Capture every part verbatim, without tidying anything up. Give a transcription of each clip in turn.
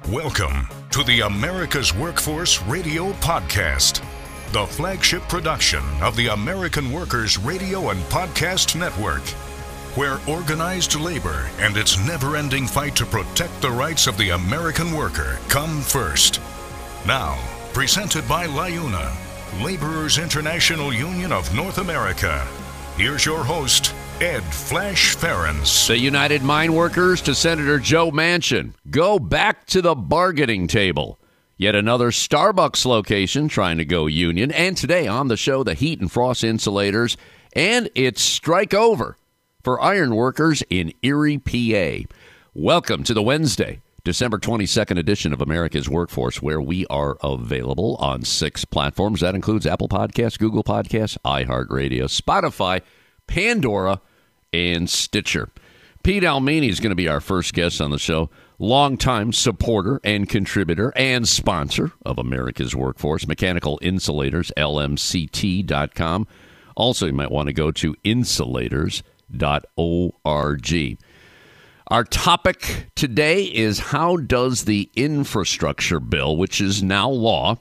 Welcome to the America's Workforce Radio Podcast, the flagship production of the American Workers Radio and Podcast Network, where organized labor and its never-ending fight to protect the rights of the American worker come first. Now, presented by LIUNA, Laborers International Union of North America. Here's your host, Ed Flash Ferenc. The United Mine Workers to Senator Joe Manchin. Go back to the bargaining table. Yet another Starbucks location trying to go union. And today on the show, the heat and frost insulators. And it's strike over for iron workers in Erie, P A. Welcome to the Wednesday, December twenty-second edition of America's Workforce, where we are available on six platforms. That includes Apple Podcasts, Google Podcasts, iHeartRadio, Spotify, Pandora, and Stitcher. Pete Almini is going to be our first guest on the show. Longtime supporter and contributor and sponsor of America's Workforce, Mechanical Insulators, L M C T dot com. Also, you might want to go to insulators dot org. Our topic today is how does the infrastructure bill, which is now law,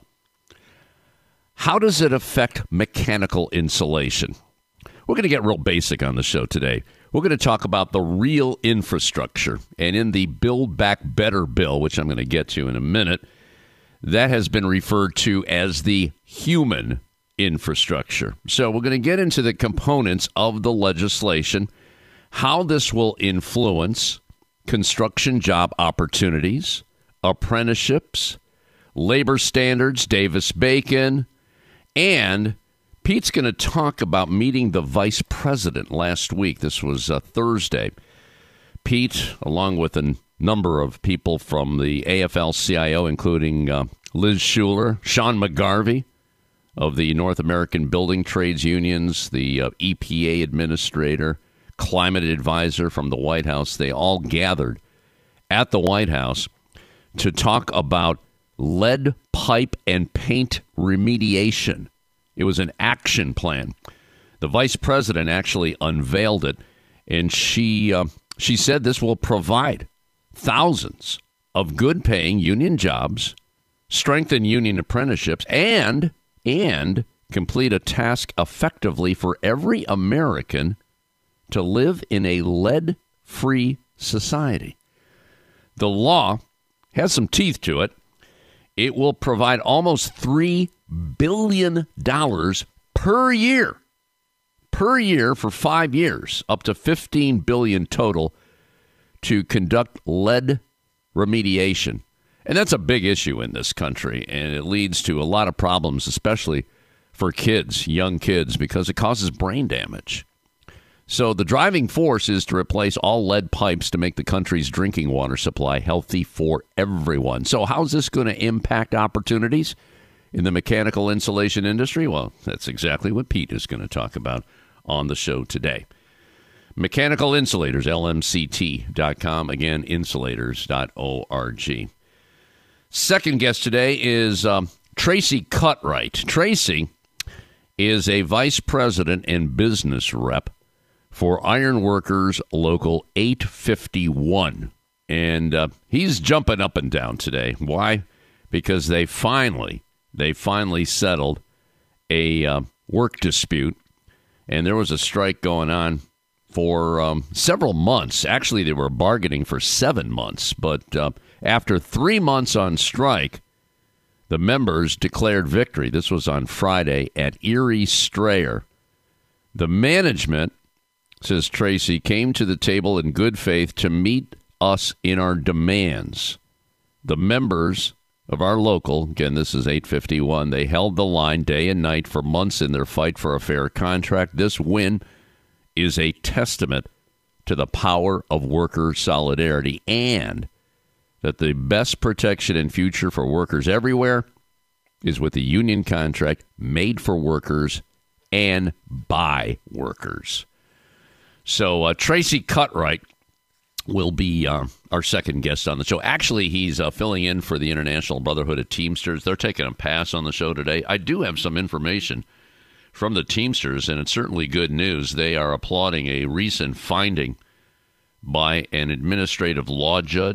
how does it affect mechanical insulation? We're going to get real basic on the show today. We're going to talk about the real infrastructure. And in the Build Back Better bill, which I'm going to get to in a minute, that has been referred to as the human infrastructure. So we're going to get into the components of the legislation, how this will influence construction job opportunities, apprenticeships, labor standards, Davis-Bacon, and Pete's going to talk about meeting the vice president last week. This was uh, Thursday. Pete, along with a number of people from the A F L C I O, including uh, Liz Shuler, Sean McGarvey of the North American Building Trades Unions, the uh, E P A administrator, climate advisor from the White House, they all gathered at the White House to talk about lead pipe and paint remediation. It was an action plan. The vice president actually unveiled it, and she uh, she said this will provide thousands of good-paying union jobs, strengthen union apprenticeships, and and complete a task effectively for every American to live in a lead-free society. The law has some teeth to it. It will provide almost three billion dollars per year, per year for five years, up to fifteen billion dollars total to conduct lead remediation. And that's a big issue in this country, and it leads to a lot of problems, especially for kids, young kids, because it causes brain damage. So the driving force is to replace all lead pipes to make the country's drinking water supply healthy for everyone. So how's this going to impact opportunities in the mechanical insulation industry? Well, that's exactly what Pete is going to talk about on the show today. Mechanical Insulators, L M C T dot com. Again, insulators dot org. Second guest today is um, Tracy Cutright. Tracy is a vice president and business rep for Iron Workers Local eight fifty-one. And uh, he's jumping up and down today. Why? Because they finally, they finally settled a uh, work dispute. And there was a strike going on for um, several months. Actually, they were bargaining for seven months. But uh, after three months on strike, the members declared victory. This was on Friday at Erie Strayer. The management, says Tracy, came to the table in good faith to meet us in our demands. The members of our local, again, this is eight fifty-one, they held the line day and night for months in their fight for a fair contract. This win is a testament to the power of worker solidarity and that the best protection and future for workers everywhere is with a union contract made for workers and by workers. So uh, Tracy Cutright will be uh, our second guest on the show. Actually, he's uh, filling in for the International Brotherhood of Teamsters. They're taking a pass on the show today. I do have some information from the Teamsters, and it's certainly good news. They are applauding a recent finding by an administrative law judge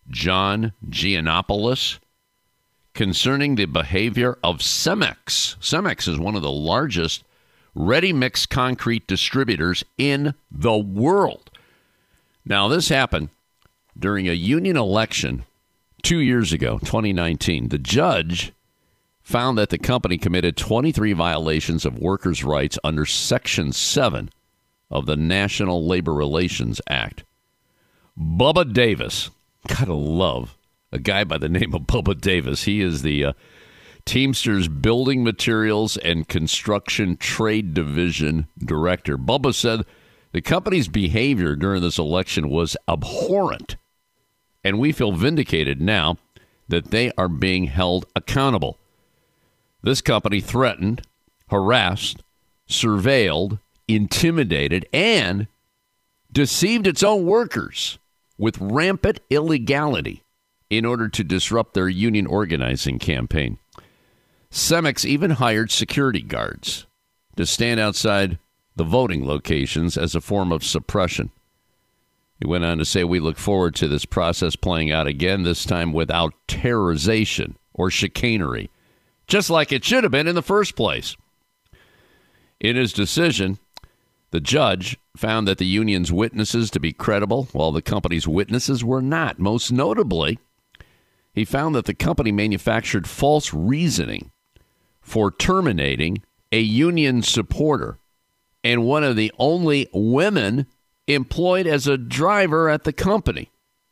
John Giannopoulos concerning the behavior of Cemex. Cemex is one of the largest ready-mix concrete distributors in the world. Now, this happened during a union election two years ago, twenty nineteen. The judge found that the company committed twenty-three violations of workers' rights under Section seven of the National Labor Relations Act. Bubba Davis, gotta love a guy by the name of Bubba Davis. He is the uh, Teamsters Building Materials and Construction Trade Division Director. Bubba said the company's behavior during this election was abhorrent, and we feel vindicated now that they are being held accountable. This company threatened, harassed, surveilled, intimidated, and deceived its own workers with rampant illegality in order to disrupt their union organizing campaign. Cemex even hired security guards to stand outside the voting locations as a form of suppression. He went on to say, we look forward to this process playing out again, this time without terrorization or chicanery, just like it should have been in the first place. In his decision, the judge found that the union's witnesses to be credible, while the company's witnesses were not. Most notably, he found that the company manufactured false reasoning for terminating a union supporter and one of the only women employed as a driver at the company.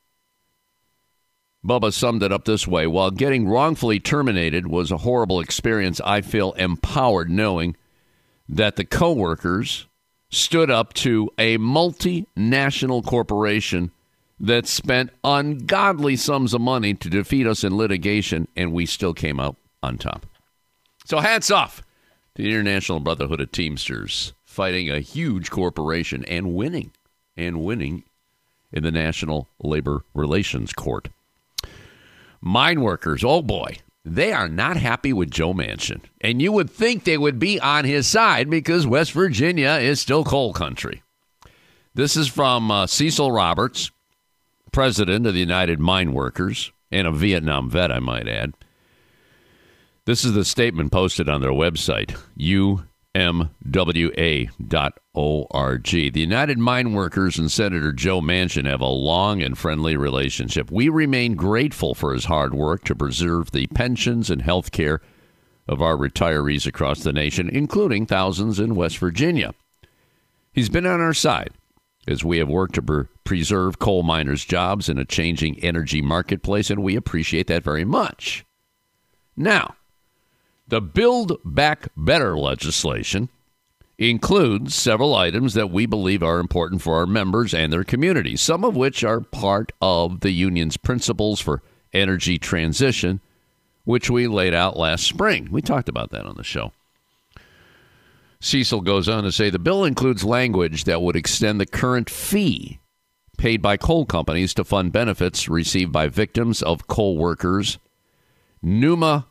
Bubba summed it up this way: while getting wrongfully terminated was a horrible experience, I feel empowered knowing that the coworkers stood up to a multinational corporation that spent ungodly sums of money to defeat us in litigation, and we still came out on top. So hats off to the International Brotherhood of Teamsters, fighting a huge corporation and winning, and winning in the National Labor Relations Court. Mine workers, oh boy, they are not happy with Joe Manchin. And you would think they would be on his side because West Virginia is still coal country. This is from uh, Cecil Roberts, president of the United Mine Workers, and a Vietnam vet, I might add. This is the statement posted on their website, U M W A dot org. The United Mine Workers and Senator Joe Manchin have a long and friendly relationship. We remain grateful for his hard work to preserve the pensions and health care of our retirees across the nation, including thousands in West Virginia. He's been on our side as we have worked to pre- preserve coal miners' jobs in a changing energy marketplace, and we appreciate that very much. Now, the Build Back Better legislation includes several items that we believe are important for our members and their communities, some of which are part of the union's principles for energy transition, which we laid out last spring. We talked about that on the show. Cecil goes on to say the bill includes language that would extend the current fee paid by coal companies to fund benefits received by victims of coal workers' pneumocanosis,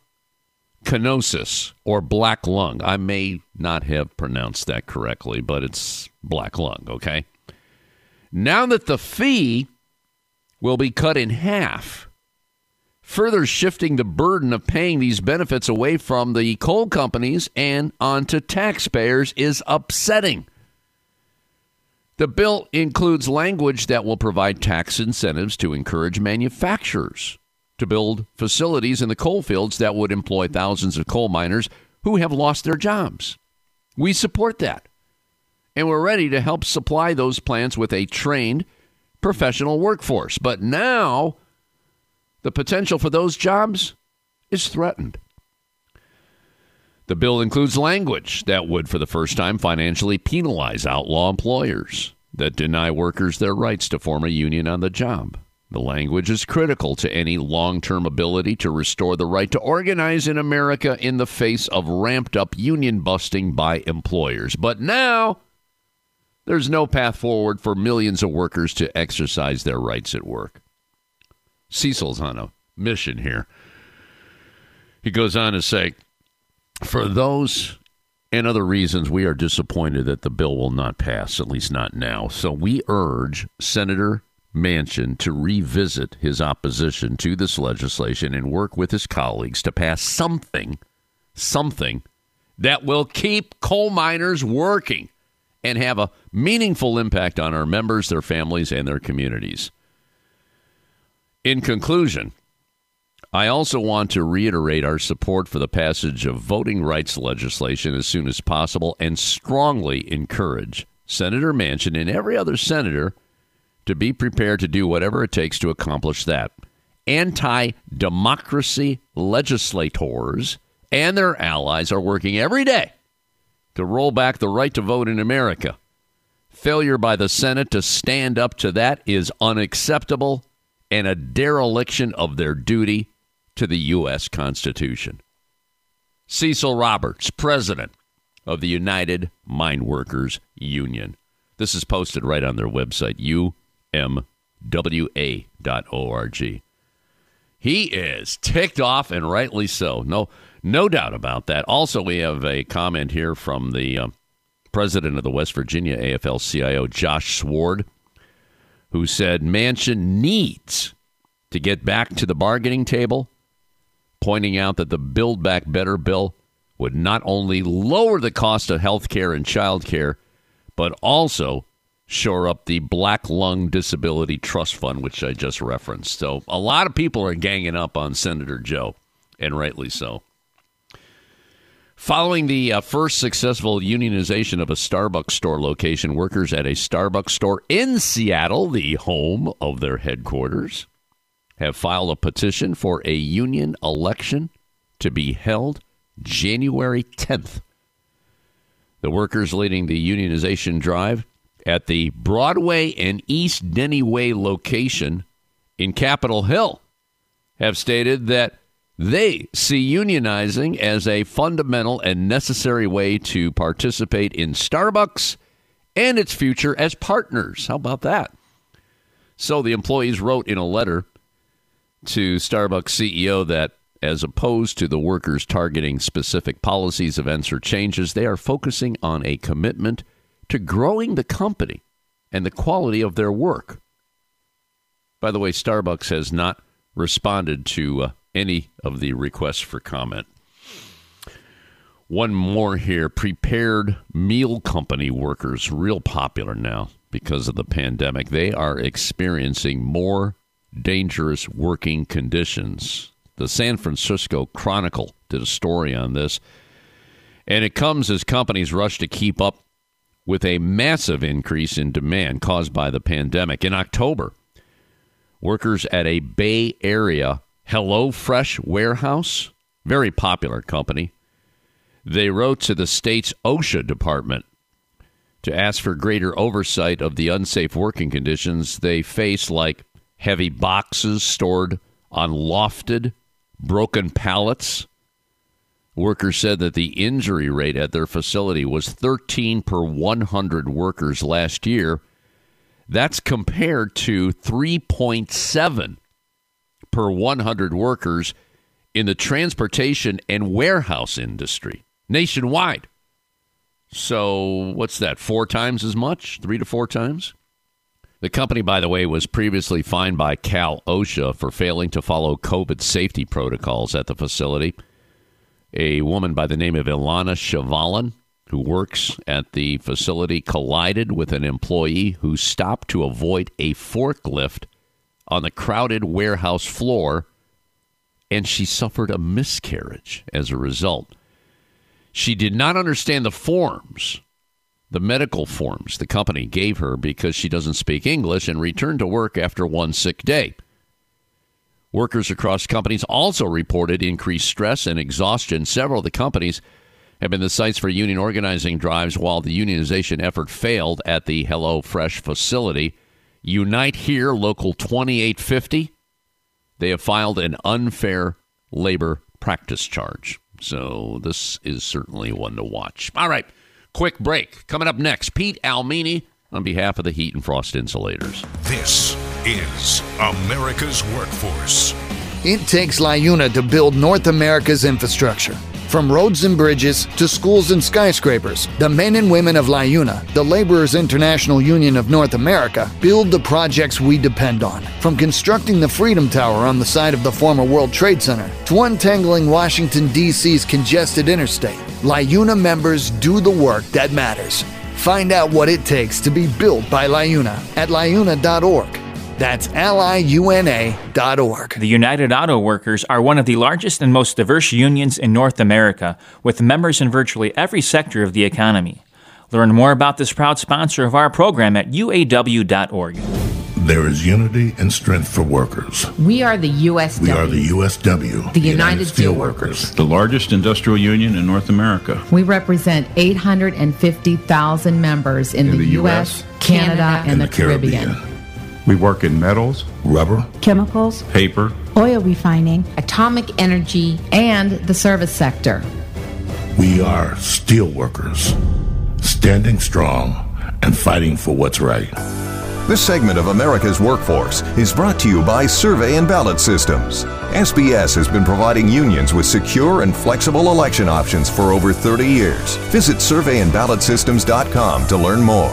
or black lung. I may not have pronounced that correctly, but it's black lung, okay? Now that the fee will be cut in half, further shifting the burden of paying these benefits away from the coal companies and onto taxpayers is upsetting. The bill includes language that will provide tax incentives to encourage manufacturers to build facilities in the coal fields that would employ thousands of coal miners who have lost their jobs. We support that. And we're ready to help supply those plants with a trained professional workforce. But now the potential for those jobs is threatened. The bill includes language that would, for the first time, financially penalize outlaw employers that deny workers their rights to form a union on the job. The language is critical to any long-term ability to restore the right to organize in America in the face of ramped-up union busting by employers. But now, there's no path forward for millions of workers to exercise their rights at work. Cecil's on a mission here. He goes on to say, for those and other reasons, we are disappointed that the bill will not pass, at least not now. So we urge Senator Manchin to revisit his opposition to this legislation and work with his colleagues to pass something, something that will keep coal miners working and have a meaningful impact on our members, their families, and their communities. In conclusion, I also want to reiterate our support for the passage of voting rights legislation as soon as possible and strongly encourage Senator Manchin and every other senator to be prepared to do whatever it takes to accomplish that. Anti-democracy legislators and their allies are working every day to roll back the right to vote in America. Failure by the Senate to stand up to that is unacceptable and a dereliction of their duty to the U S Constitution. Cecil Roberts, president of the United Mine Workers Union. This is posted right on their website, U M W A dot org. He is ticked off, and rightly so. No, no doubt about that. Also, we have a comment here from the uh, president of the West Virginia A F L C I O, Josh Sward, who said Manchin needs to get back to the bargaining table, pointing out that the Build Back Better bill would not only lower the cost of health care and child care, but also shore up the Black Lung Disability Trust Fund, which I just referenced. So a lot of people are ganging up on Senator Joe, and rightly so. Following the uh, first successful unionization of a Starbucks store location, workers at a Starbucks store in Seattle, the home of their headquarters, have filed a petition for a union election to be held January tenth. The workers leading the unionization drive at the Broadway and East Denny Way location in Capitol Hill have stated that they see unionizing as a fundamental and necessary way to participate in Starbucks and its future as partners. How about that? So the employees wrote in a letter to Starbucks C E O that as opposed to the workers targeting specific policies, events, or changes, they are focusing on a commitment to growing the company and the quality of their work. By the way, Starbucks has not responded to uh, any of the requests for comment. One more here. Prepared meal company workers, real popular now because of the pandemic. They are experiencing more dangerous working conditions. The San Francisco Chronicle did a story on this, and it comes as companies rush to keep up with a massive increase in demand caused by the pandemic. In October, workers at a Bay Area HelloFresh warehouse, very popular company, they wrote to the state's OSHA department to ask for greater oversight of the unsafe working conditions they face, like heavy boxes stored on lofted, broken pallets. Workers said that the injury rate at their facility was thirteen per one hundred workers last year. That's compared to three point seven per one hundred workers in the transportation and warehouse industry nationwide. So what's that, four times as much? Three to four times? The company, by the way, was previously fined by Cal OSHA for failing to follow COVID safety protocols at the facility. A woman by the name of Ilana Chavalan, who works at the facility, collided with an employee who stopped to avoid a forklift on the crowded warehouse floor, and she suffered a miscarriage as a result. She did not understand the forms, the medical forms the company gave her because she doesn't speak English, and returned to work after one sick day. Workers across companies also reported increased stress and exhaustion. Several of the companies have been the sites for union organizing drives while the unionization effort failed at the HelloFresh facility. Unite Here, Local twenty-eight fifty, they have filed an unfair labor practice charge. So this is certainly one to watch. All right, quick break. Coming up next, Pete Almini on behalf of the Heat and Frost Insulators. This is America's Workforce. It takes LiUNA to build North America's infrastructure. From roads and bridges to schools and skyscrapers, the men and women of LIUNA, the Laborers International Union of North America, build the projects we depend on. From constructing the Freedom Tower on the site of the former World Trade Center to untangling Washington, D C's congested interstate, LIUNA members do the work that matters. Find out what it takes to be built by LIUNA at liuna dot org. That's L I U N A dot org. The United Auto Workers are one of the largest and most diverse unions in North America, with members in virtually every sector of the economy. Learn more about this proud sponsor of our program at U A W dot org. There is unity and strength for workers. We are the U S W. We are the U S W. The United Steelworkers. The largest industrial union in North America. We represent eight hundred fifty thousand members in, in the, the U S, Canada, Canada and, and the, the Caribbean. Caribbean. We work in metals, rubber, chemicals, paper, oil refining, atomic energy, and the service sector. We are steelworkers, standing strong and fighting for what's right. This segment of America's Workforce is brought to you by Survey and Ballot Systems. S B S has been providing unions with secure and flexible election options for over thirty years. Visit survey and ballot systems dot com to learn more.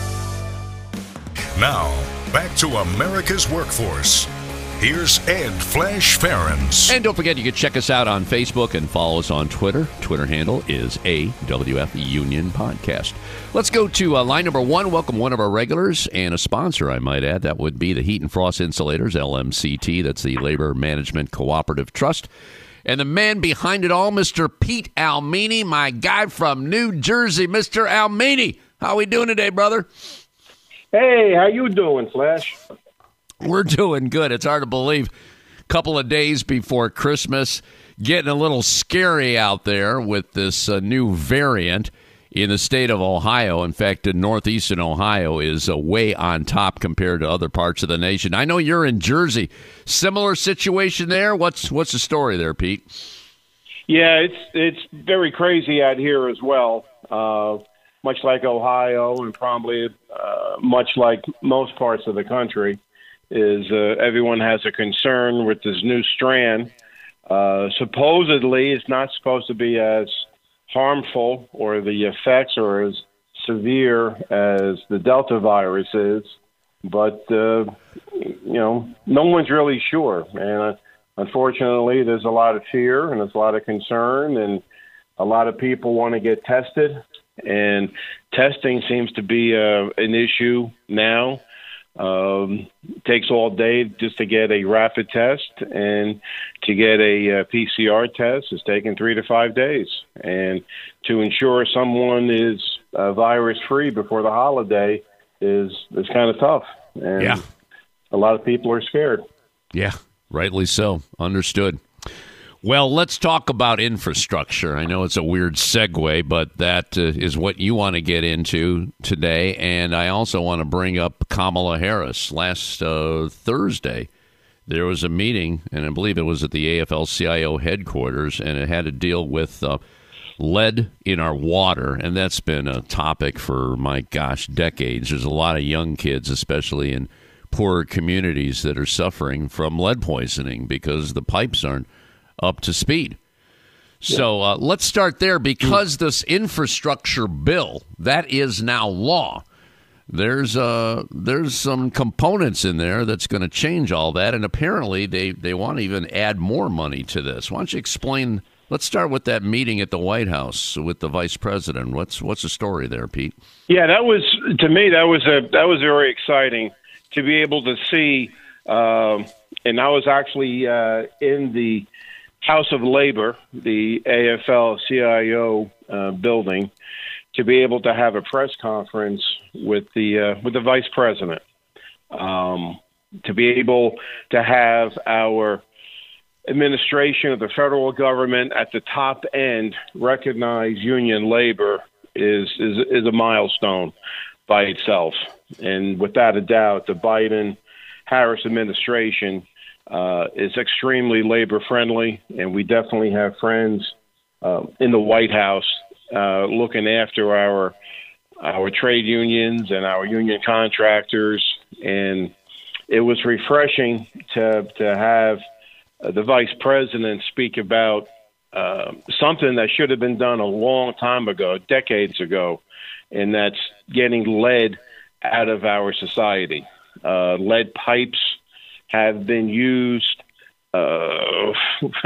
Now, back to America's Workforce. Here's Ed Flash Ferens. And don't forget, you can check us out on Facebook and follow us on Twitter. Twitter handle is A W F Union Podcast. Let's go to uh, line number one. Welcome one of our regulars and a sponsor, I might add. That would be the Heat and Frost Insulators, L M C T. That's the Labor Management Cooperative Trust. And the man behind it all, Mister Pete Almini, my guy from New Jersey. Mister Almini, how we doing today, brother? Hey, how you doing, Flash? We're doing good. It's hard to believe. A couple of days before Christmas, getting a little scary out there with this uh, new variant in the state of Ohio. In fact, in northeastern Ohio is uh, way on top compared to other parts of the nation. I know you're in Jersey. Similar situation there? What's what's the story there, Pete? Yeah, it's it's very crazy out here as well. Uh, much like Ohio and probably uh, much like most parts of the country, is uh, everyone has a concern with this new strand. Uh, supposedly, it's not supposed to be as harmful or the effects are as severe as the Delta virus is, but, uh, you know, no one's really sure. And uh, unfortunately, there's a lot of fear and there's a lot of concern, and a lot of people want to get tested, and testing seems to be uh, an issue now. Um, it takes all day just to get a rapid test, and to get a, a P C R test is taking three to five days. And to ensure someone is uh, virus-free before the holiday is is kind of tough. And yeah. a lot of people are scared. Yeah, rightly so. Understood. Well, let's talk about infrastructure. I know it's a weird segue, but that uh, is what you want to get into today. And I also want to bring up Kamala Harris. Last uh, Thursday, there was a meeting, and I believe it was at the A F L C I O headquarters, and it had to deal with uh, lead in our water. And that's been a topic for, my gosh, decades. There's a lot of young kids, especially in poorer communities, that are suffering from lead poisoning because the pipes aren't up to speed. So uh, let's start there, because this infrastructure bill, that is now law. There's uh, there's some components in there that's going to change all that, and apparently they, they want to even add more money to this. Why don't you explain? Let's start with that meeting at the White House with the vice president. What's what's the story there, Pete? Yeah, that was, to me, that was a that was very exciting to be able to see, uh, and I was actually uh, in the House of Labor, the A F L C I O uh, building, to be able to have a press conference with the uh, with the vice president, um, to be able to have our administration of the federal government at the top end recognize union labor is is, is a milestone by itself. And without a doubt, the Biden-Harris administration Uh, is extremely labor friendly, and we definitely have friends uh, in the White House uh, looking after our our trade unions and our union contractors. And it was refreshing to to have uh, the vice president speak about uh, something that should have been done a long time ago, decades ago, and that's getting lead out of our society. Uh, lead pipes have been used uh,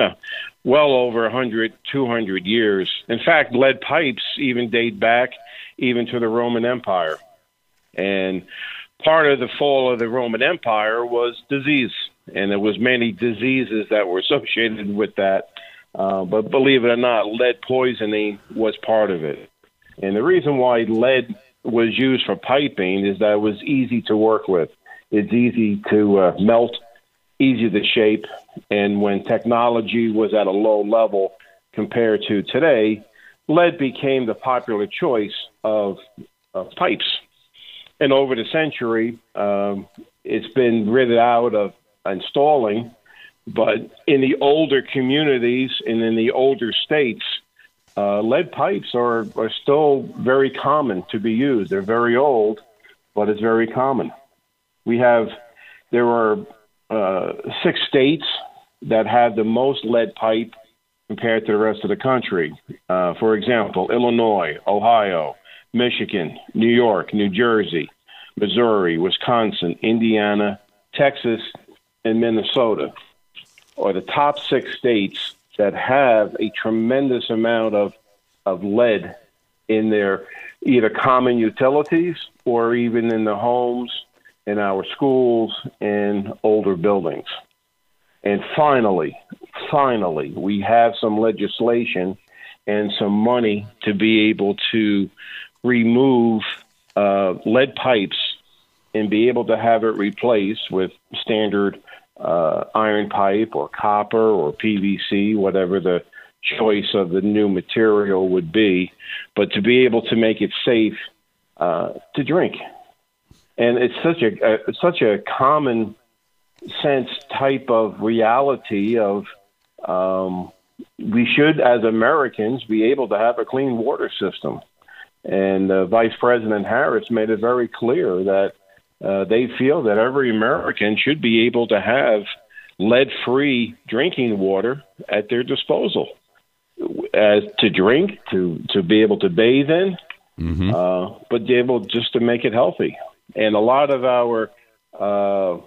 well over one hundred, two hundred years. In fact, lead pipes even date back even to the Roman Empire. And part of the fall of the Roman Empire was disease, and there was many diseases that were associated with that. Uh, but believe it or not, lead poisoning was part of it. And the reason why lead was used for piping is that it was easy to work with. It's easy to uh, melt, easy to shape. And when technology was at a low level compared to today, lead became the popular choice of, of pipes. And over the century, um, it's been rid out of installing. But in the older communities and in the older states, uh, lead pipes are, are still very common to be used. They're very old, but it's very common. We have, there are uh, six states that have the most lead pipe compared to the rest of the country. Uh, for example, Illinois, Ohio, Michigan, New York, New Jersey, Missouri, Wisconsin, Indiana, Texas, and Minnesota are the top six states that have a tremendous amount of, of lead in their either common utilities or even in the homes, in our schools, and older buildings. And finally, finally, we have some legislation and some money to be able to remove uh, lead pipes and be able to have it replaced with standard uh, iron pipe or copper or P V C, whatever the choice of the new material would be, but to be able to make it safe uh, to drink. And it's such a, a such a common sense type of reality of um, we should, as Americans, be able to have a clean water system. And uh, Vice President Harris made it very clear that uh, they feel that every American should be able to have lead-free drinking water at their disposal, as to drink, to, to be able to bathe in, mm-hmm. uh, but be able just to make it healthy. And a lot of our uh,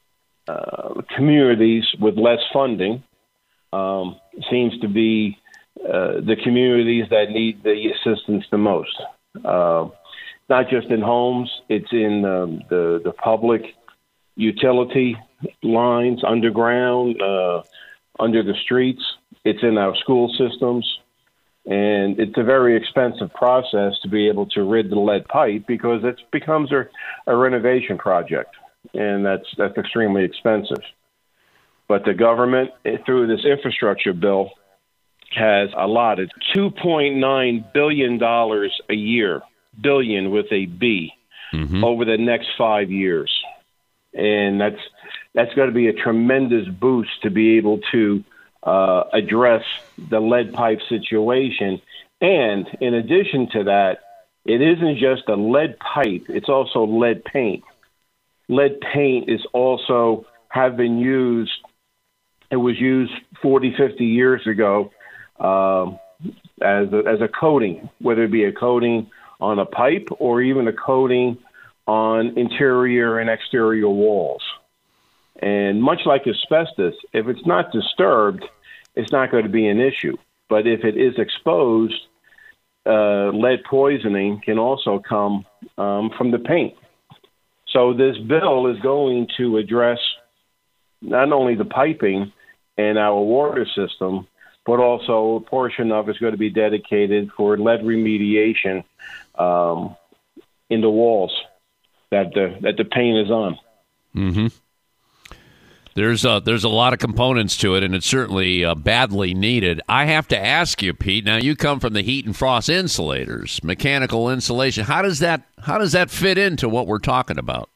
uh, communities with less funding um, seems to be uh, the communities that need the assistance the most. Uh, not just in homes, it's in um, the, the public utility lines, underground, uh, under the streets. It's in our school systems. And it's a very expensive process to be able to rid the lead pipe because it becomes a, a renovation project, and that's that's extremely expensive. But the government, through this infrastructure bill, has allotted two point nine billion dollars a year, billion with a B, mm-hmm. over the next five years. And that's that's going to be a tremendous boost to be able to Uh, address the lead pipe situation. And in addition to that, it isn't just a lead pipe, it's also lead paint. Lead paint is also have been used, it was used forty, fifty years ago um, as, a, as a coating, whether it be a coating on a pipe or even a coating on interior and exterior walls. And much like asbestos, if it's not disturbed, it's not going to be an issue. But if it is exposed, uh, lead poisoning can also come um, from the paint. So this bill is going to address not only the piping in our water system, but also a portion of it's going to be dedicated for lead remediation um, in the walls that the, that the paint is on. Mm-hmm. There's a, there's a lot of components to it, and it's certainly uh, badly needed. I have to ask you, Pete, now you come from the heat and frost insulators, mechanical insulation. How does that how does that fit into what we're talking about?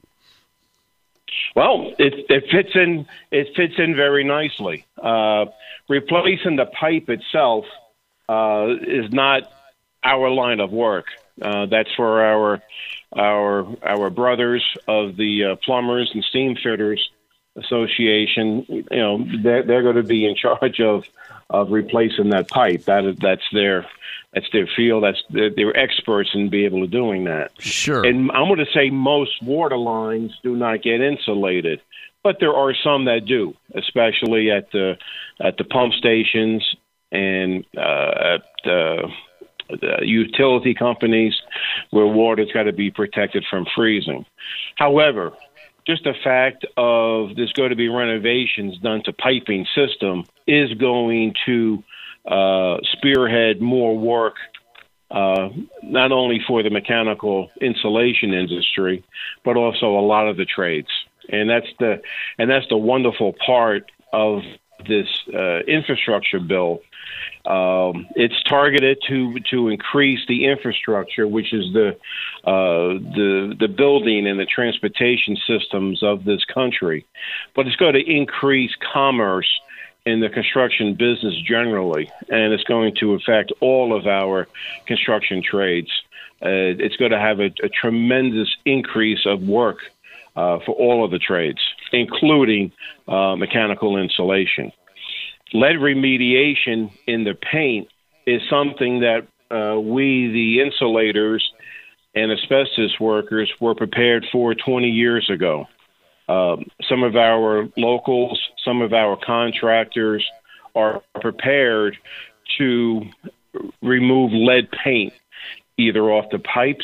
Well, it, it fits in it fits in very nicely. Uh, replacing the pipe itself uh, is not our line of work. Uh, that's for our our our brothers of the uh, plumbers and steam fitters Association, you know, they're, they're going to be in charge of, of replacing that pipe. That is, that's their that's their field. That's they're, they're experts in being able to doing that. Sure. And I'm going to say most water lines do not get insulated, but there are some that do, especially at the at the pump stations and uh, at the, the utility companies where water's got to be protected from freezing. However, just the fact of there's going to be renovations done to piping system is going to uh, spearhead more work, uh, not only for the mechanical insulation industry, but also a lot of the trades. And that's the and that's the wonderful part of this uh, infrastructure bill. Um, it's targeted to to increase the infrastructure, which is the uh, the the building and the transportation systems of this country, but it's going to increase commerce in the construction business generally, and it's going to affect all of our construction trades. Uh, it's going to have a, a tremendous increase of work uh, for all of the trades, including uh, mechanical insulation. Lead remediation in the paint is something that uh, we, the insulators and asbestos workers, were prepared for twenty years ago. Um, some of our locals, some of our contractors are prepared to remove lead paint either off the pipes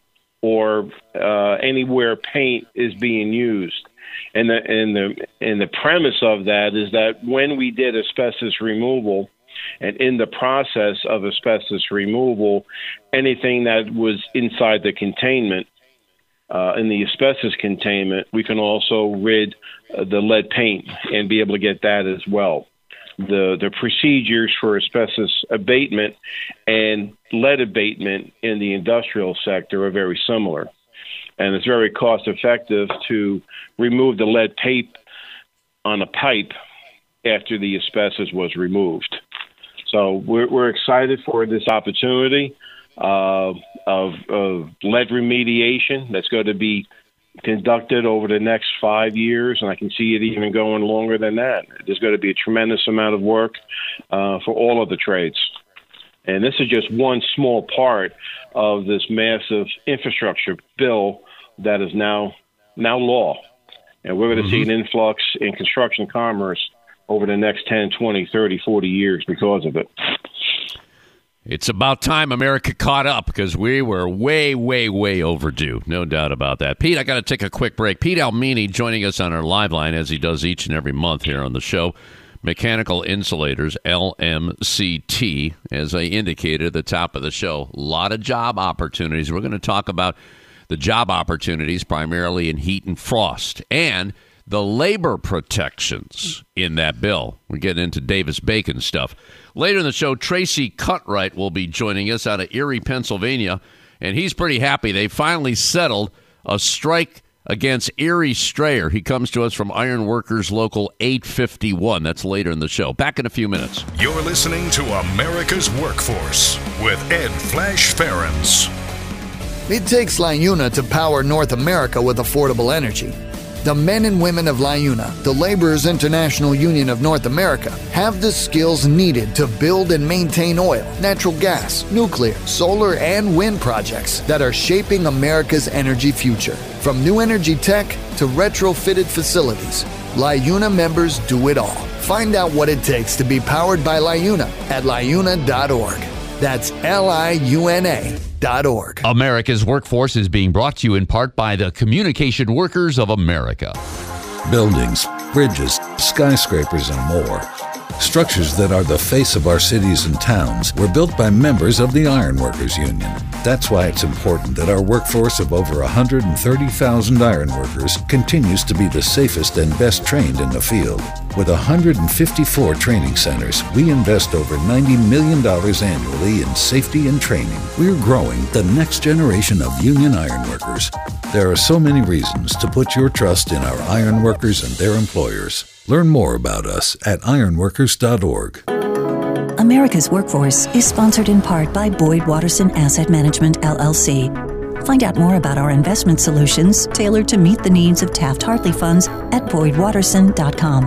or uh, anywhere paint is being used. And the and the and the premise of that is that when we did asbestos removal, and in the process of asbestos removal, anything that was inside the containment, uh, in the asbestos containment, we can also rid uh, the lead paint and be able to get that as well. The the procedures for asbestos abatement and lead abatement in the industrial sector are very similar. And it's very cost effective to remove the lead tape on a pipe after the asbestos was removed. So we're, we're excited for this opportunity uh, of, of lead remediation that's going to be conducted over the next five years, and I can see it even going longer than that. There's going to be a tremendous amount of work uh, for all of the trades. And this is just one small part of this massive infrastructure bill that is now now law. And we're going to mm-hmm. see an influx in construction commerce over the next ten, twenty, thirty, forty years because of it. It's about time America caught up because we were way, way, way overdue. No doubt about that. Pete, I got to take a quick break. Pete Almini joining us on our live line, as he does each and every month here on the show. Mechanical Insulators, L M C T, as I indicated at the top of the show. A lot of job opportunities. We're going to talk about the job opportunities primarily in heat and frost and the labor protections in that bill. We're getting into Davis-Bacon stuff. Later in the show, Tracy Cutright will be joining us out of Erie, Pennsylvania, and he's pretty happy. They finally settled a strike against Erie Strayer. He comes to us from Iron Workers Local eight fifty-one. That's later in the show. Back in a few minutes. You're listening to America's Workforce with Ed Flash Ferens. It takes LiUNA to power North America with affordable energy. The men and women of LiUNA, the Laborers International Union of North America, have the skills needed to build and maintain oil, natural gas, nuclear, solar, and wind projects that are shaping America's energy future. From new energy tech to retrofitted facilities, LiUNA members do it all. Find out what it takes to be powered by LiUNA at liuna dot org. That's L I U N A dot org. America's Workforce is being brought to you in part by the Communication Workers of America. Buildings, bridges, skyscrapers, and more. Structures that are the face of our cities and towns were built by members of the Iron Workers Union. That's why it's important that our workforce of over one hundred thirty thousand iron workers continues to be the safest and best trained in the field. With one hundred fifty-four training centers, we invest over ninety million dollars annually in safety and training. We're growing the next generation of union iron workers. There are so many reasons to put your trust in our iron workers and their employers. Learn more about us at iron workers dot org. America's Workforce is sponsored in part by Boyd Watterson Asset Management, L L C. Find out more about our investment solutions tailored to meet the needs of Taft-Hartley funds at boyd watterson dot com.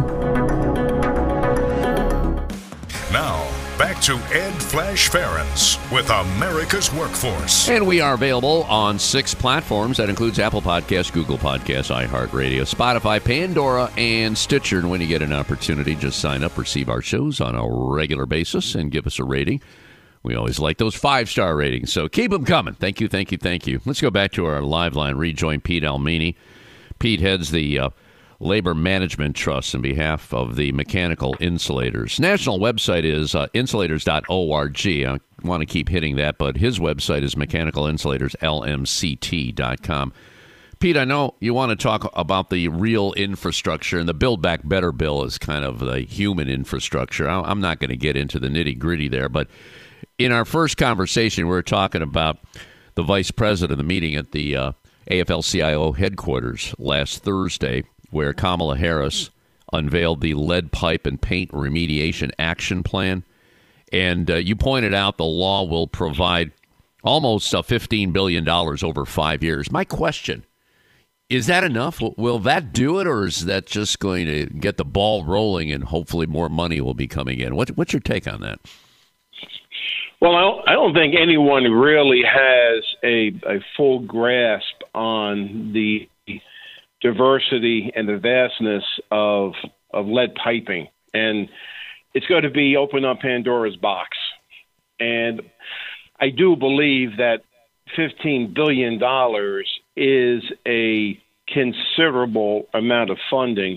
Now, back to Ed Flash Ferenc with America's Workforce. And we are available on six platforms. That includes Apple Podcasts, Google Podcasts, iHeartRadio, Spotify, Pandora, and Stitcher. And when you get an opportunity, just sign up, receive our shows on a regular basis, and give us a rating. We always like those five-star ratings, so keep them coming. Thank you, thank you, thank you. Let's go back to our live line. Rejoin Pete Almini. Pete heads the uh, Labor Management Trust on behalf of the Mechanical Insulators. National website is uh, insulators dot org. I want to keep hitting that, but his website is mechanical insulators l m c t dot com. Pete, I know you want to talk about the real infrastructure, and the Build Back Better bill is kind of the human infrastructure. I'm not going to get into the nitty-gritty there, but in our first conversation, we were talking about the vice president of the meeting at the uh, A F L C I O headquarters last Thursday, where Kamala Harris unveiled the lead pipe and paint remediation action plan. And uh, you pointed out the law will provide almost uh, fifteen billion dollars over five years. My question, is that enough? Will that do it, or is that just going to get the ball rolling and hopefully more money will be coming in? What, what's your take on that? Well, I don't, I don't think anyone really has a, a full grasp on the diversity and the vastness of of lead piping. And it's going to be open up Pandora's box. And I do believe that fifteen billion dollars is a considerable amount of funding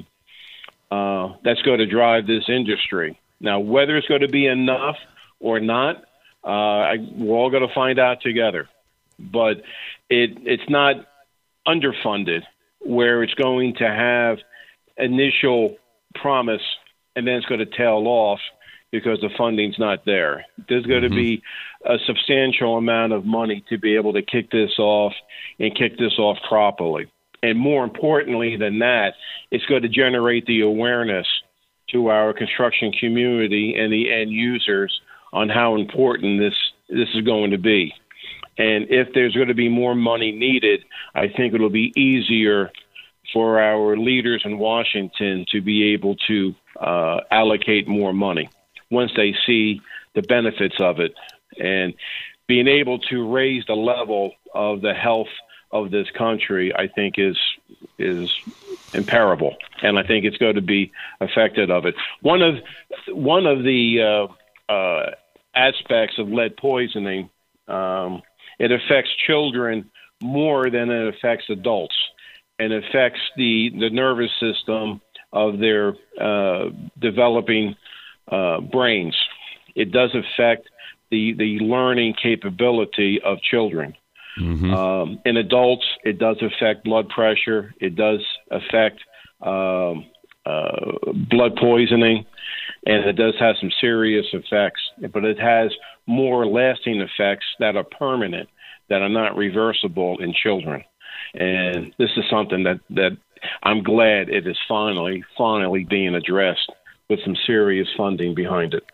uh, that's going to drive this industry. Now, whether it's going to be enough or not, Uh, I, we're all going to find out together, but it it's not underfunded where it's going to have initial promise and then it's going to tail off because the funding's not there. There's going mm-hmm. to be a substantial amount of money to be able to kick this off and kick this off properly. And more importantly than that, it's going to generate the awareness to our construction community and the end users on how important this this is going to be. And if there's going to be more money needed, I think it'll be easier for our leaders in Washington to be able to uh, allocate more money once they see the benefits of it. And being able to raise the level of the health of this country, I think, is is imperable. And I think it's going to be affected of it. One of one of the uh, Uh, aspects of lead poisoning, um, it affects children more than it affects adults, and affects the, the nervous system of their uh, developing uh, brains. It does affect the, the learning capability of children. Mm-hmm. Um, in adults, it does affect blood pressure. It does affect um, uh, blood poisoning. And it does have some serious effects, but it has more lasting effects that are permanent, that are not reversible in children. And this is something that, that I'm glad it is finally, finally being addressed with some serious funding behind it.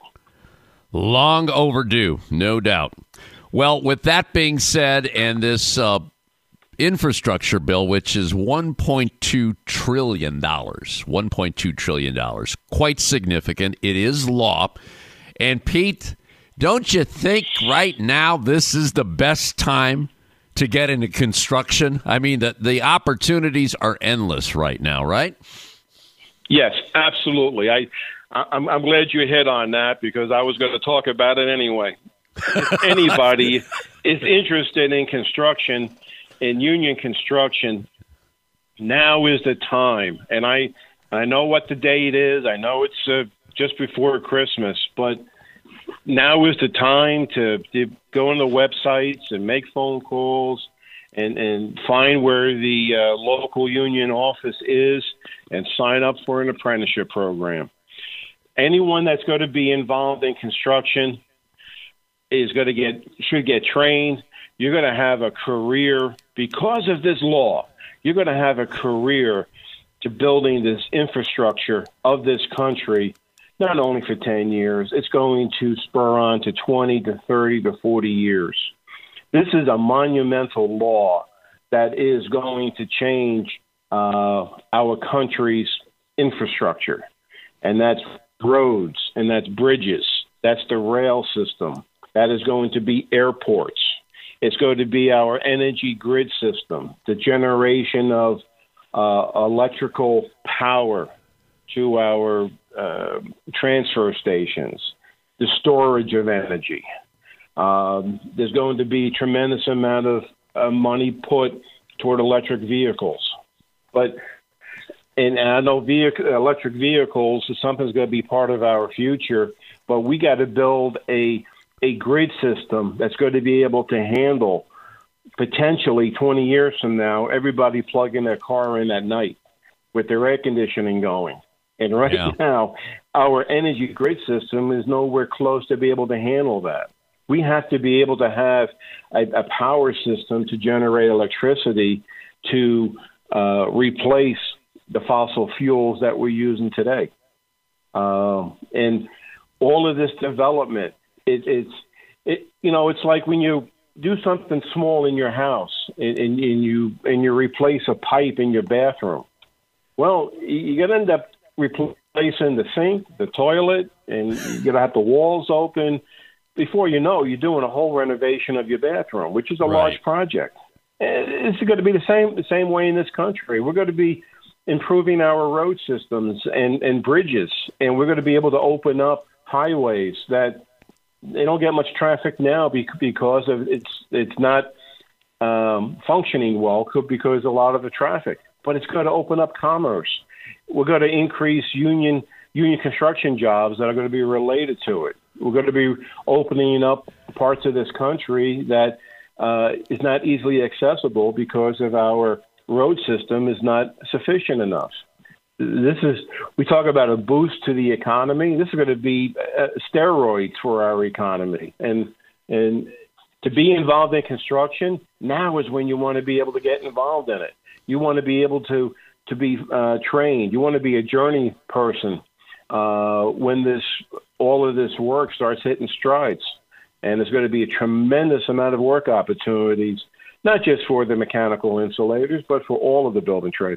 Long overdue, no doubt. Well, with that being said, and this uh, infrastructure bill, which is one point two trillion dollars, one point two trillion dollars, quite significant. It is law. And Pete, don't you think right now this is the best time to get into construction? I mean, the, the opportunities are endless right now, right? Yes, absolutely. I, I'm, I'm glad you hit on that because I was going to talk about it anyway. If anybody is interested in construction, in union construction, now is the time. And I I know what the date is. I know it's uh, just before Christmas, but now is the time to, to go on the websites and make phone calls and, and find where the uh, local union office is and sign up for an apprenticeship program. Anyone that's going to be involved in construction is going to get should get trained. You're going to have a career because of this law. You're going to have a career to building this infrastructure of this country, not only for ten years, it's going to spur on to twenty to thirty to forty years. This is a monumental law that is going to change uh, our country's infrastructure, and that's roads, and that's bridges, that's the rail system, that is going to be airports. It's going to be our energy grid system, the generation of uh, electrical power to our uh, transfer stations, the storage of energy. Um, there's going to be a tremendous amount of uh, money put toward electric vehicles. But and I know vehicle, electric vehicles is something that's going to be part of our future, but we got to build a a grid system that's going to be able to handle potentially twenty years from now, everybody plugging their car in at night with their air conditioning going. And right yeah. now, our energy grid system is nowhere close to be able to handle that. We have to be able to have a, a power system to generate electricity to uh, replace the fossil fuels that we're using today. Uh, and all of this development, it, it's, it, you know, it's like when you do something small in your house and, and, and you and you replace a pipe in your bathroom. Well, you're going to end up replacing the sink, the toilet, and you're going to have the walls open. Before you know, you're doing a whole renovation of your bathroom, which is a right. large project. And it's going to be the same the same way in this country. We're going to be improving our road systems and, and bridges, and we're going to be able to open up highways that they don't get much traffic now because of it's it's not um, functioning well because a lot of the traffic. But it's going to open up commerce. We're going to increase union union construction jobs that are going to be related to it. We're going to be opening up parts of this country that uh, is not easily accessible because of our road system is not sufficient enough. This is, we talk about a boost to the economy. This is going to be uh, steroids for our economy. And and to be involved in construction, now is when you want to be able to get involved in it. You want to be able to, to be uh, trained. You want to be a journey person uh, when this all of this work starts hitting strides. And there's going to be a tremendous amount of work opportunities, not just for the mechanical insulators, but for all of the building trades.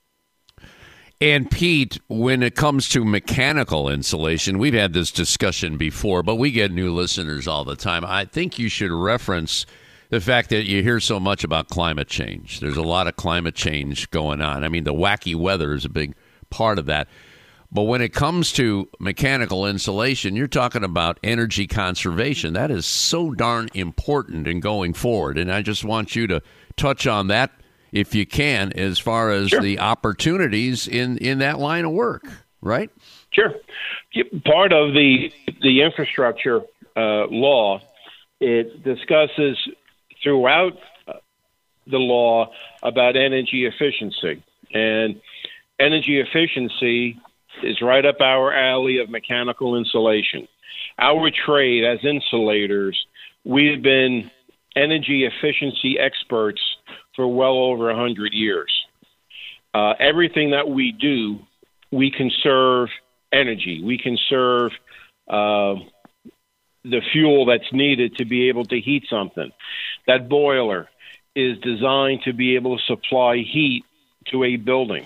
And Pete, when it comes to mechanical insulation, we've had this discussion before, but we get new listeners all the time. I think you should reference the fact that you hear so much about climate change. There's a lot of climate change going on. I mean, the wacky weather is a big part of that. But when it comes to mechanical insulation, you're talking about energy conservation. That is so darn important in going forward. And I just want you to touch on that, if you can, as far as sure. the opportunities in, in that line of work, right? Sure. Part of the the infrastructure uh, law, it discusses throughout the law about energy efficiency. And energy efficiency is right up our alley of mechanical insulation. Our trade as insulators, we've been energy efficiency experts for well over one hundred years. Uh, everything that we do, we conserve energy. We conserve uh, the fuel that's needed to be able to heat something. That boiler is designed to be able to supply heat to a building.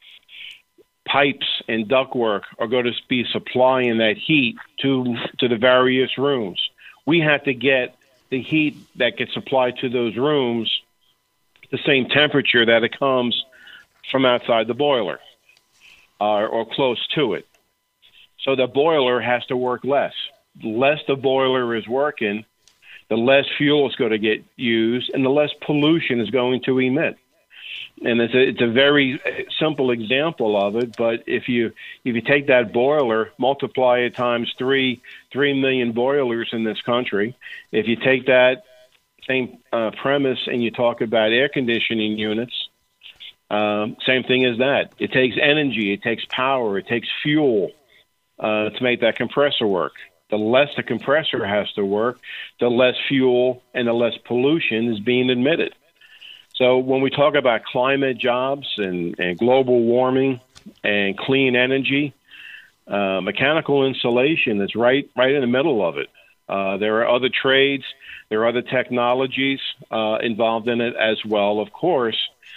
Pipes and ductwork are going to be supplying that heat to to the various rooms. We have to get the heat that gets supplied to those rooms the same temperature that it comes from outside the boiler uh, or close to it. So the boiler has to work less. The less the boiler is working, the less fuel is going to get used and the less pollution is going to emit. And it's a, it's a very simple example of it, but if you if you take that boiler, multiply it times three, three million boilers in this country, if you take that same uh, premise and you talk about air conditioning units, um, same thing as that. It takes energy, it takes power, it takes fuel uh, to make that compressor work. The less the compressor has to work, the less fuel and the less pollution is being emitted. So when we talk about climate jobs and, and global warming and clean energy, uh, mechanical insulation is right right in the middle of it. Uh, there are other trades, there are other technologies uh, involved in it as well, of course.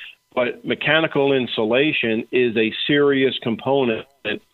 But mechanical insulation is a serious component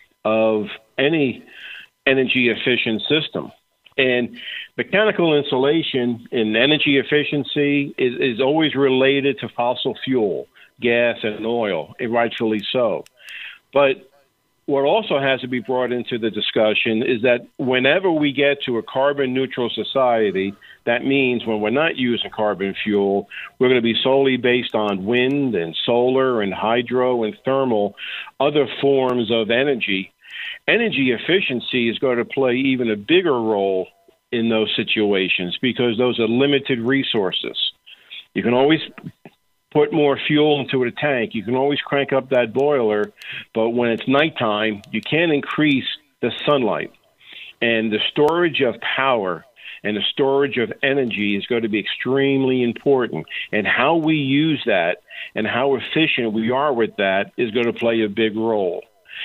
of any energy efficient system. And mechanical insulation in energy efficiency is, is always related to fossil fuel, gas and oil, and rightfully so. But what also has to be brought into the discussion is that whenever we get to a carbon neutral society, that means when we're not using carbon fuel, we're going to be solely based on wind and solar and hydro and thermal, other forms of energy. Energy efficiency is going to play even a bigger role in those situations because those are limited resources. You can always put more fuel into a tank. You can always crank up that boiler, but when it's nighttime, you can't increase the sunlight. And the storage of power and the storage of energy is going to be extremely important. And how we use that and how efficient we are with that is going to play a big role.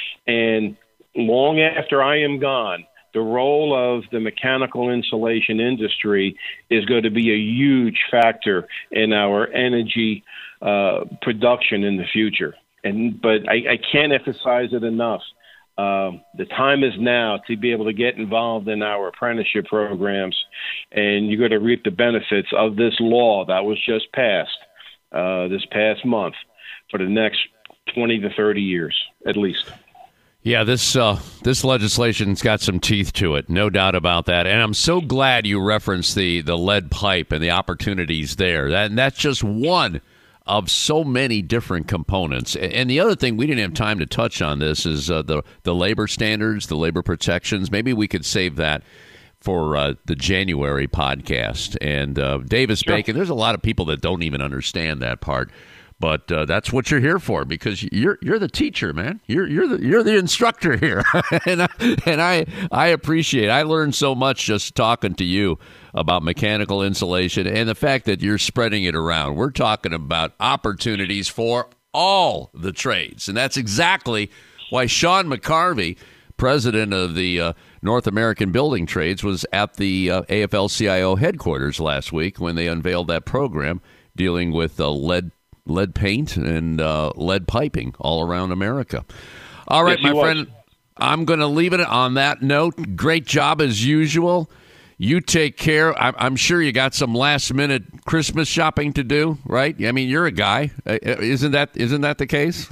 And long after I am gone, the role of the mechanical insulation industry is going to be a huge factor in our energy uh, production in the future. And but I, I can't emphasize it enough. Um, the time is now to be able to get involved in our apprenticeship programs, and you're going to reap the benefits of this law that was just passed uh, this past month for the next twenty to thirty years, at least. Yeah, this uh, this legislation's got some teeth to it, no doubt about that. And I'm so glad you referenced the, the lead pipe and the opportunities there. That, and that's just one of so many different components. And the other thing we didn't have time to touch on this is uh, the, the labor standards, the labor protections. Maybe we could save that for uh, the January podcast. And uh, Davis-Bacon, there's a lot of people that don't even understand that part. But uh, that's what you're here for, because you're you're the teacher, man. You're you're the you're the instructor here, and I, and I I appreciate it. I learned so much just talking to you about mechanical insulation and the fact that you're spreading it around. We're talking about opportunities for all the trades, and that's exactly why Sean McCarvey, president of the uh, North American Building Trades, was at the uh, A F L C I O headquarters last week when they unveiled that program dealing with uh, lead. lead paint and uh, lead piping all around America. All right, yes, my friend, was. I'm going to leave it on that note. Great job as usual. You take care. I'm sure you got some last-minute Christmas shopping to do, right? I mean, you're a guy. Isn't that isn't that the case?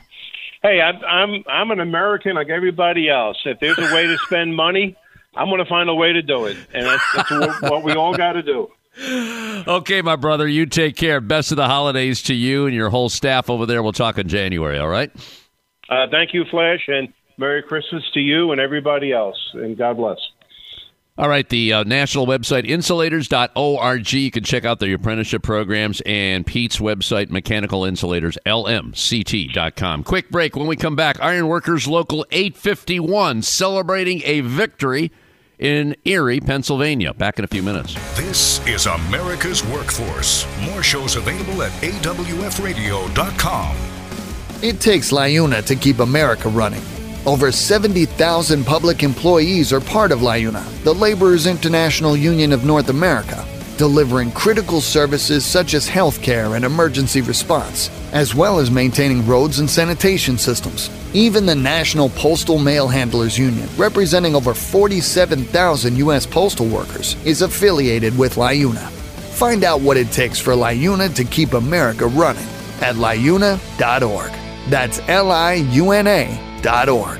Hey, I'm I'm, I'm an American like everybody else. If there's a way to spend money, I'm going to find a way to do it, and that's, that's what, what we all got to do. Okay, my brother, you take care. Best of the holidays to you and your whole staff over there. We'll talk in January, all right? Uh, thank you, Flash, and Merry Christmas to you and everybody else, and God bless. All right, the uh, national website, insulators dot org. You can check out the apprenticeship programs, and Pete's website, Mechanical Insulators, L M C T dot com. Quick break. When we come back, Ironworkers Local eight fifty-one celebrating a victory in Erie, Pennsylvania. Back in a few minutes. This is America's Workforce. More shows available at A W F radio dot com. It takes LiUNA to keep America running. Over seventy thousand public employees are part of LiUNA, the Laborers International Union of North America, delivering critical services such as healthcare and emergency response, as well as maintaining roads and sanitation systems. Even the National Postal Mail Handlers Union, representing over forty-seven thousand U S postal workers, is affiliated with LiUNA. Find out what it takes for LiUNA to keep America running at liuna dot org. That's L I U N A dot org.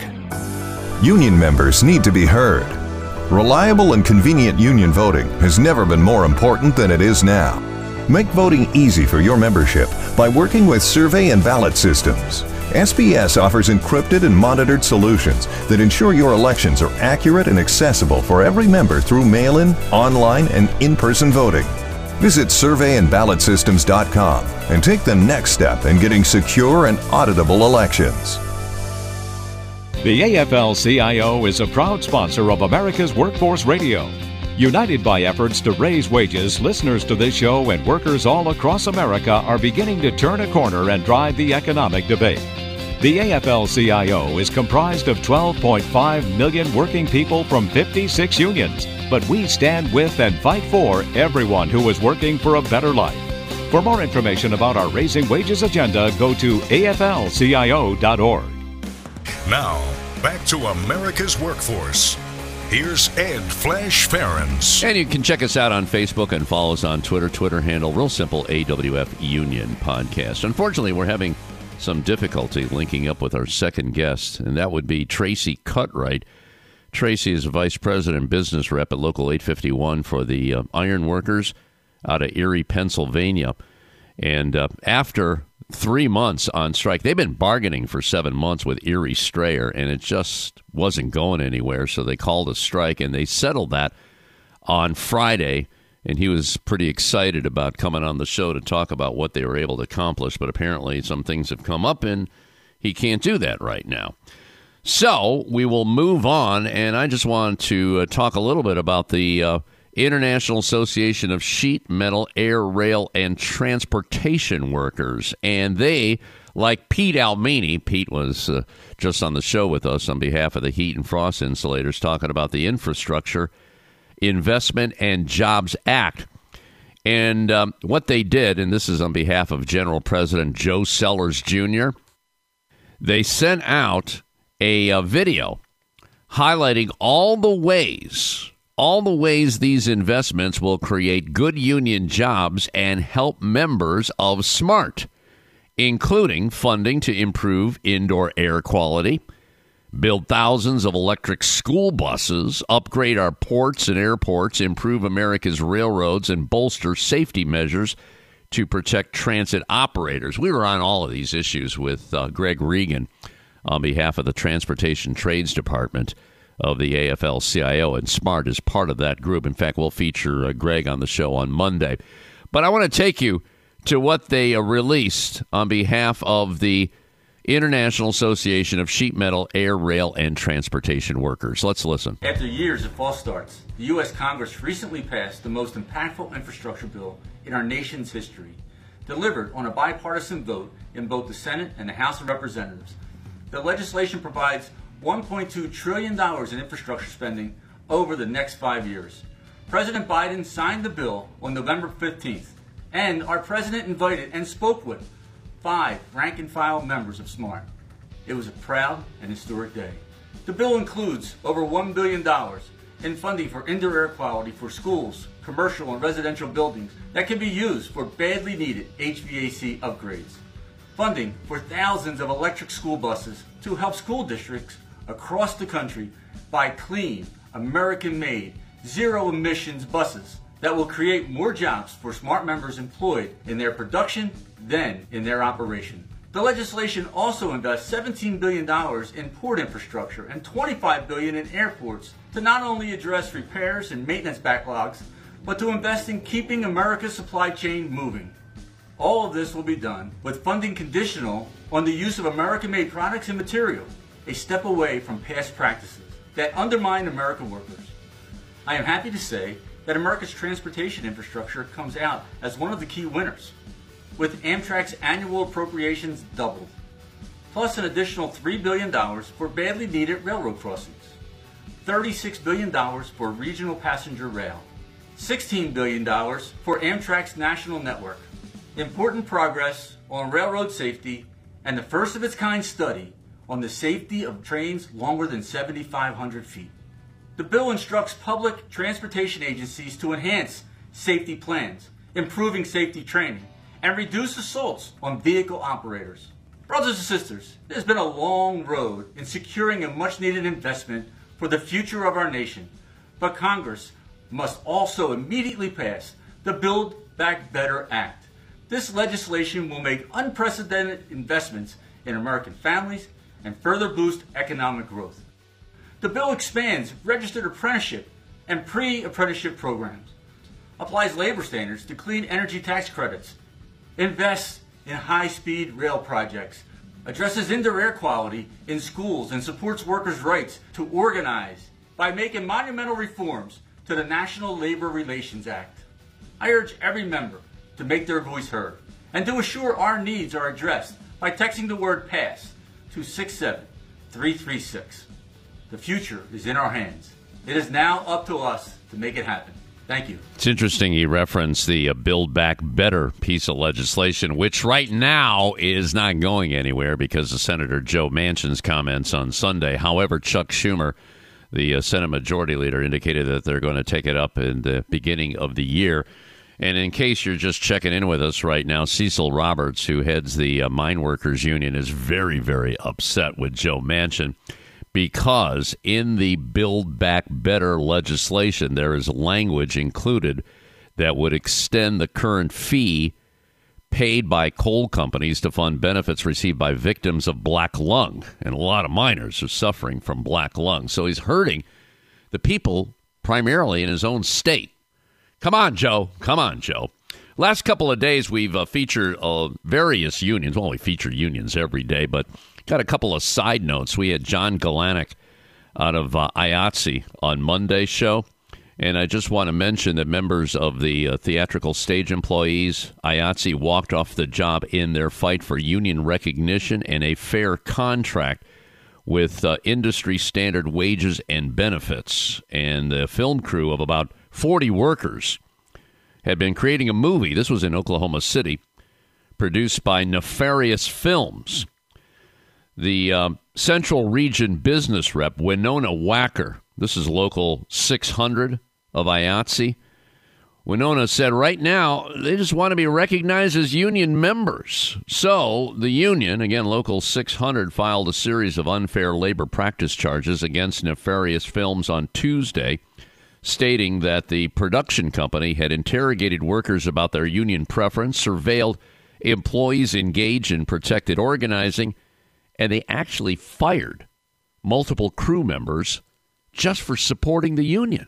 Union members need to be heard. Reliable and convenient union voting has never been more important than it is now. Make voting easy for your membership by working with survey and ballot systems. S B S offers encrypted and monitored solutions that ensure your elections are accurate and accessible for every member through mail-in, online, and in-person voting. Visit survey and ballot systems dot com and take the next step in getting secure and auditable elections. The A F L C I O is a proud sponsor of America's Workforce Radio. United by efforts to raise wages, listeners to this show and workers all across America are beginning to turn a corner and drive the economic debate. The A F L C I O is comprised of twelve point five million working people from fifty-six unions. but we stand with and fight for everyone who is working for a better life. For more information about our Raising Wages agenda, go to A F L C I O dot org. Now, back to America's Workforce. Here's Ed Flash Ferens. And you can check us out on Facebook and follow us on Twitter. Twitter handle, real simple, A W F Union Podcast. Unfortunately, we're having some difficulty linking up with our second guest, and that would be Tracy Cutright. Tracy is a vice president business rep at Local eight fifty-one for the uh, iron workers out of Erie, Pennsylvania. And uh, after three months on strike, they've been bargaining for seven months with Erie Strayer, and it just wasn't going anywhere. So they called a strike, and they settled that on Friday. And he was pretty excited about coming on the show to talk about what they were able to accomplish. But apparently some things have come up, and he can't do that right now. So we will move on, and I just want to uh, talk a little bit about the uh, International Association of Sheet Metal, Air, Rail, and Transportation Workers. And they, like Pete Almini, Pete was uh, just on the show with us on behalf of the Heat and Frost Insulators, talking about the Infrastructure Investment and Jobs Act. And um, what they did, and this is on behalf of General President Joe Sellers Junior, they sent out a, a video highlighting all the ways, all the ways these investments will create good union jobs and help members of SMART, including funding to improve indoor air quality, build thousands of electric school buses, upgrade our ports and airports, improve America's railroads, and bolster safety measures to protect transit operators. We were on all of these issues with uh, Greg Regan on behalf of the Transportation Trades Department of the A F L C I O, and SMART is part of that group. In fact, we'll feature uh, Greg on the show on Monday. But I want to take you to what they uh, released on behalf of the International Association of Sheet Metal, Air, Rail, and Transportation Workers. Let's listen. After years of false starts, the U S Congress recently passed the most impactful infrastructure bill in our nation's history, delivered on a bipartisan vote in both the Senate and the House of Representatives. The legislation provides one point two trillion dollars in infrastructure spending over the next five years. President Biden signed the bill on November fifteenth, and our president invited and spoke with five rank-and-file members of SMART. It was a proud and historic day. The bill includes over one billion dollars in funding for indoor air quality for schools, commercial and residential buildings that can be used for badly needed H V A C upgrades. Funding for thousands of electric school buses to help school districts across the country buy clean, American-made, zero-emissions buses that will create more jobs for SMART members employed in their production than in their operation. The legislation also invests seventeen billion dollars in port infrastructure and twenty-five billion dollars in airports to not only address repairs and maintenance backlogs, but to invest in keeping America's supply chain moving. All of this will be done with funding conditional on the use of American-made products and material, a step away from past practices that undermine American workers. I am happy to say that America's transportation infrastructure comes out as one of the key winners, with Amtrak's annual appropriations doubled, plus an additional three billion dollars for badly needed railroad crossings, thirty-six billion dollars for regional passenger rail, sixteen billion dollars for Amtrak's national network, important progress on railroad safety, and the first of its kind study on the safety of trains longer than seventy-five hundred feet. The bill instructs public transportation agencies to enhance safety plans, improving safety training, and reduce assaults on vehicle operators. Brothers and sisters, there's been a long road in securing a much-needed investment for the future of our nation, but Congress must also immediately pass the Build Back Better Act. This legislation will make unprecedented investments in American families and further boost economic growth. The bill expands registered apprenticeship and pre-apprenticeship programs, applies labor standards to clean energy tax credits, invests in high-speed rail projects, addresses indoor air quality in schools, and supports workers' rights to organize by making monumental reforms to the National Labor Relations Act. I urge every member to make their voice heard and to assure our needs are addressed by texting the word PASS to six seven three three six. The future is in our hands. It is now up to us to make it happen. Thank you. It's interesting he referenced the uh, Build Back Better piece of legislation, which right now is not going anywhere because of Senator Joe Manchin's comments on Sunday. However, Chuck Schumer, the uh, Senate Majority Leader, indicated that they're going to take it up in the beginning of the year. And in case you're just checking in with us right now, Cecil Roberts, who heads the uh, Mine Workers Union, is very, very upset with Joe Manchin, because in the Build Back Better legislation, there is language included that would extend the current fee paid by coal companies to fund benefits received by victims of black lung. And a lot of miners are suffering from black lung. So he's hurting the people primarily in his own state. Come on, Joe. Come on, Joe. Last couple of days, we've uh, featured uh, various unions. Well, we feature unions every day, but got a couple of side notes. We had John Galanick out of uh, I A T S E on Monday's show, and I just want to mention that members of the uh, theatrical stage employees, I A T S E, walked off the job in their fight for union recognition and a fair contract with uh, industry standard wages and benefits. And the film crew of about forty workers had been creating a movie. This was in Oklahoma City, produced by Nefarious Films. The um, Central Region business rep, Winona Wacker, this is local six hundred of I A T S E. Winona said right now they just want to be recognized as union members. So the union, again, local six hundred, filed a series of unfair labor practice charges against Nefarious Films on Tuesday, stating that the production company had interrogated workers about their union preference, surveilled employees engaged in protected organizing, and they actually fired multiple crew members just for supporting the union.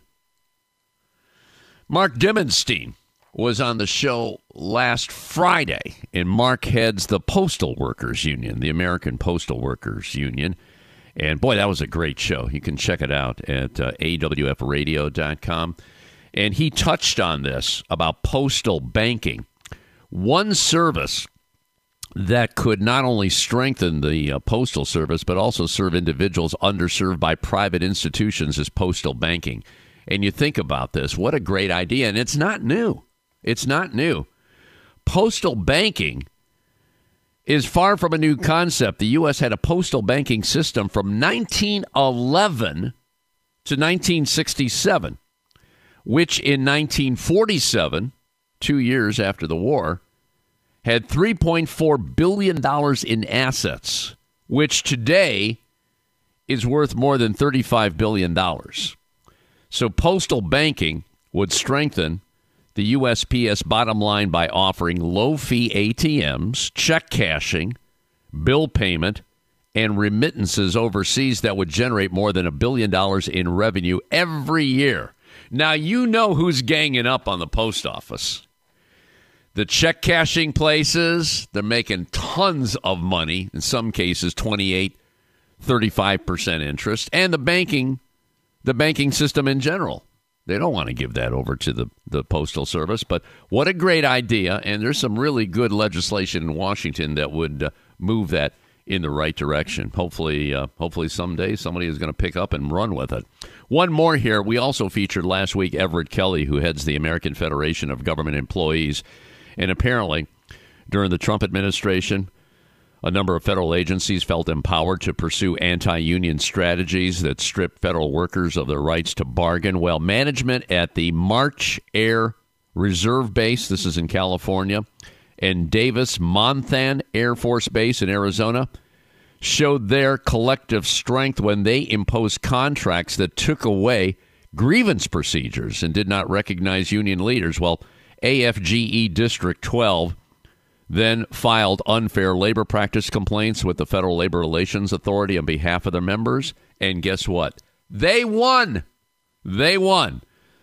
Mark Dimmenstein was on the show last Friday, and Mark heads the Postal Workers Union, the American Postal Workers Union. And, boy, that was a great show. You can check it out at uh, A W F radio dot com. And he touched on this about postal banking. One service that could not only strengthen the uh, postal service, but also serve individuals underserved by private institutions is postal banking. And you think about this, what a great idea. And it's not new. It's not new. Postal banking is far from a new concept. The U S had a postal banking system from nineteen eleven to nineteen sixty-seven, which in nineteen forty-seven, two years after the war, had three point four billion dollars in assets, which today is worth more than thirty-five billion dollars. So postal banking would strengthen the U S P S bottom line by offering low-fee A T Ms, check cashing, bill payment, and remittances overseas that would generate more than a billion dollars in revenue every year. Now, you know who's ganging up on the post office. The check cashing places, they're making tons of money, in some cases twenty-eight, thirty-five percent interest, and the banking, the banking system in general. They don't want to give that over to the, the Postal Service, but what a great idea, and there's some really good legislation in Washington that would uh, move that in the right direction. Hopefully, uh, hopefully someday somebody is going to pick up and run with it. One more here. We also featured last week Everett Kelly, who heads the American Federation of Government Employees. And apparently, during the Trump administration, a number of federal agencies felt empowered to pursue anti-union strategies that strip federal workers of their rights to bargain. Well, management at the March Air Reserve Base, this is in California, and Davis-Monthan Air Force Base in Arizona, showed their collective strength when they imposed contracts that took away grievance procedures and did not recognize union leaders. Well, A F G E District twelve then filed unfair labor practice complaints with the Federal Labor Relations Authority on behalf of their members. And guess what? They won. They won.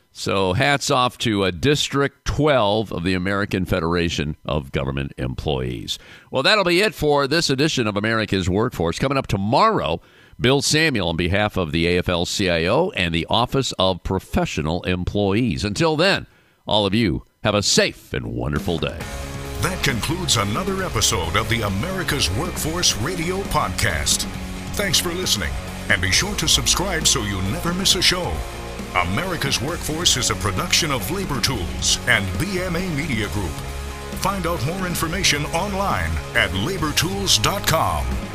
So hats off to a District twelve of the American Federation of Government Employees. Well, that'll be it for this edition of America's Workforce. Coming up tomorrow, Bill Samuel on behalf of the A F L C I O and the Office of Professional Employees. Until then, all of you have a safe and wonderful day. That concludes another episode of the America's Workforce Radio Podcast. Thanks for listening, and be sure to subscribe so you never miss a show. America's Workforce is a production of Labor Tools and B M A Media Group. Find out more information online at labor tools dot com.